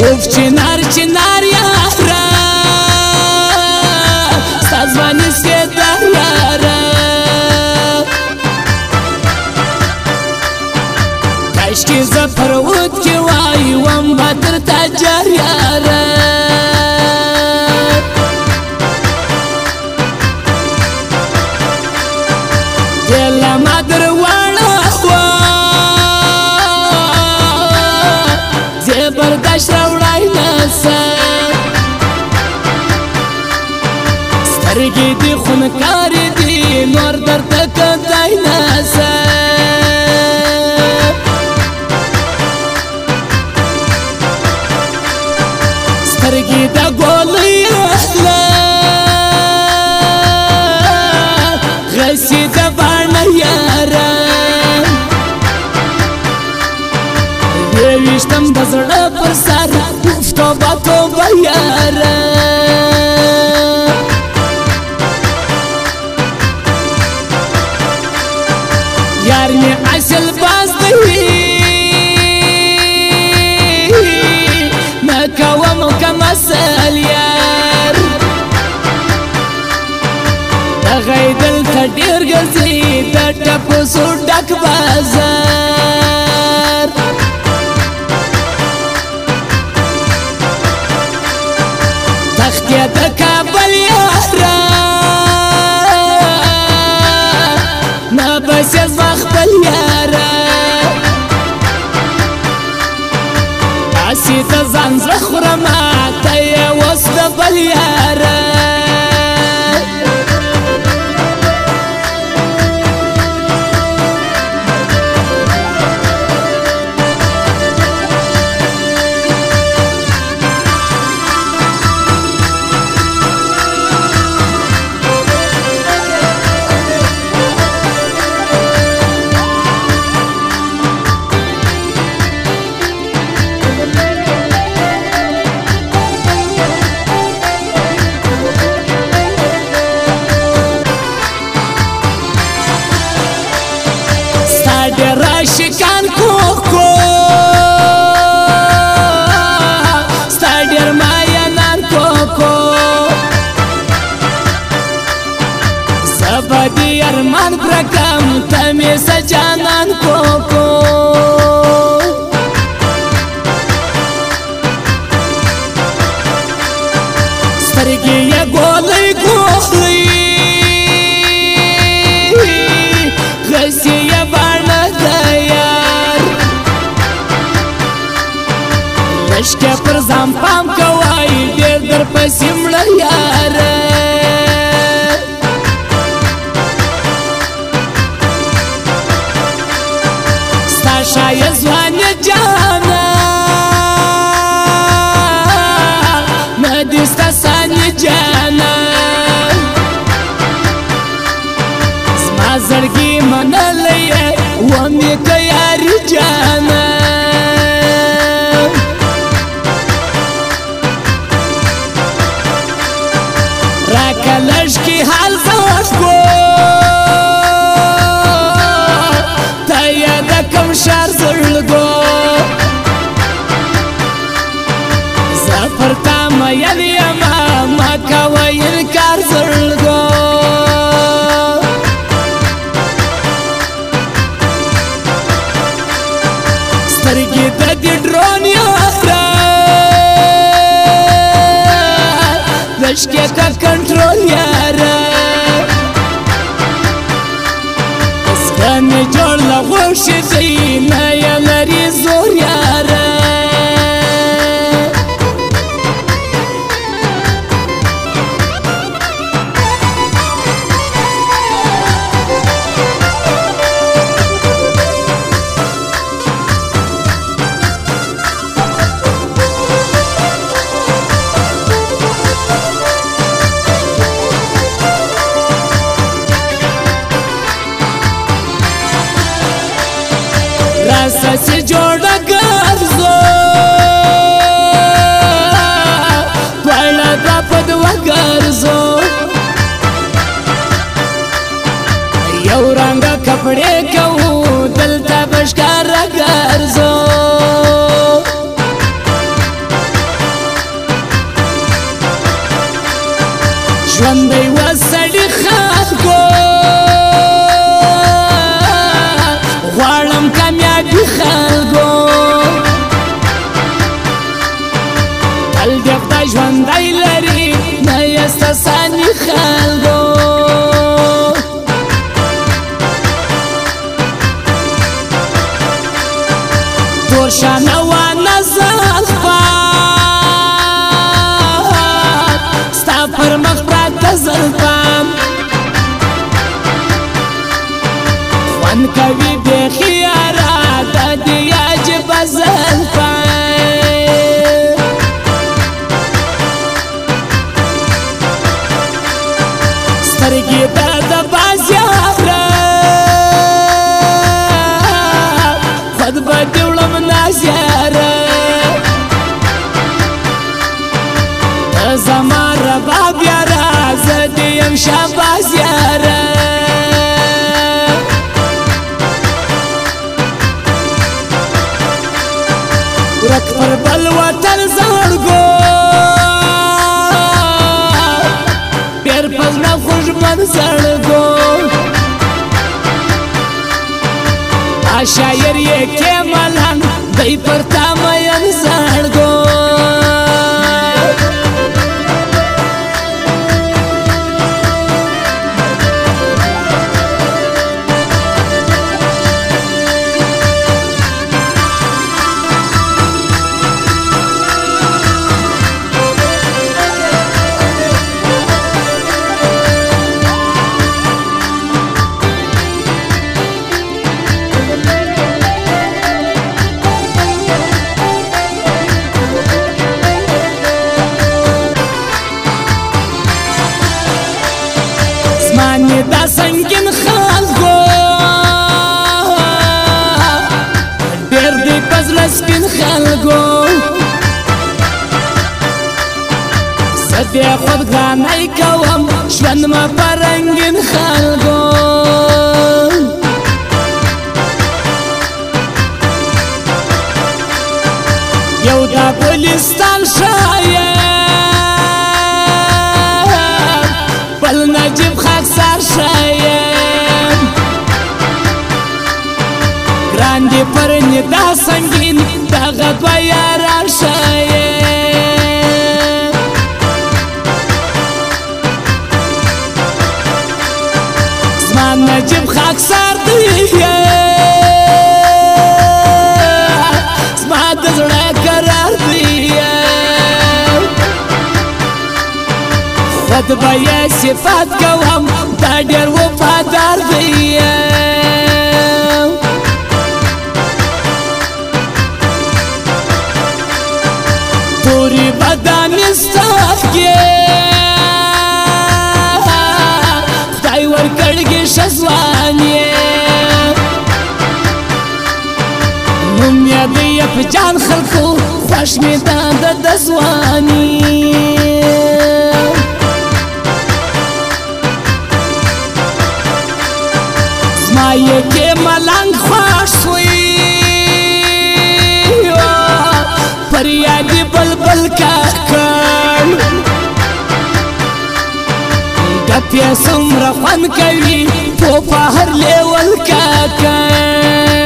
اوف چنار چنار یارا سازمانی سکیدار یارا کاشکی زفرود کی وای وم بدر تاجر یارا دل مادر وانا خوا زبرداشت راوړای نسه سترګې دې خونکارې دي نور درته کدای نسه سترګې د ګولۍ اخله غسې د باڼه یاره ویشتم د زړه پر سر اوف توبه توبه یاره یار می اصل باز دی نکوم کم اصل یار دغی دل تا ډیر ګرځي د ټپوسو ډک بازار تختیا د کابل یارا نه بس زما خپل یارا اسی ته ځان زړه خورم ته یې اوس د بل یارا راشکان کوکو ستا ډېر ماینان کوکو زه به دې ارمان پرکم ته مې څه جانان کوکو سترګې یې ګولۍ ګولۍ غسې یې باڼه لشکه پر ځان پام کوای ډېر در پسې مړه یاره ستا ښایست ځوانې جانه نه دې ستا سانې جانه زما زړګي منلی یې ومې که یاري جانه لشکی حال زوشگو تا یادکم شار زرلگو زفر تا مین یما ما کوای انکار زرلگو سترگی دا دی ڈرون یارا لشکی کا کنٹرول یارا اسکانی جوړ لغوشی دی نایا لري زور یارا راسه جوړه ګرځو پړه د پد وګرځو یو رنګ کپڑے کو دلته بشکار ګرځو روښانه وانه زلفات ستا پر مخ پراته زلفان خوند کوي بیخي یاره د دې عجیبه زلفان سترګې د باز یاره خود به دې وړم نازیاره ته زما رباب یاره زه دې یم شهباز یاره ورک پر بل وطن زړګو ډېر په زړه خوږمن زړګو شاعر یې کې ملنګ دی پر تا مین زړګو دا سنگین خلکو ډېر دی په زړه سپین خلکو زه بې خودګرانۍ کوم ژوند مه په رنګین خلکو یو دا ګلستان ښایست بل نجیب خاکسار ښایم ګران دي پر ندا سنګین دغه دوه یاران ښایم زما نجیب خاکسار دی زما د زړه قرار دی خود به یې صفات کوم دا ډېر وفادار دی تورې بدانې سترګې خدای ورکړې ښه ځوان یې نوم یې د په جان خلکو خوښ مې ده د ځواني زما یې کې ملنګ خوښ سوی پر یادې بلبل کاکړ ګپ یې څومره خوند کوي په هر لیول کاکړ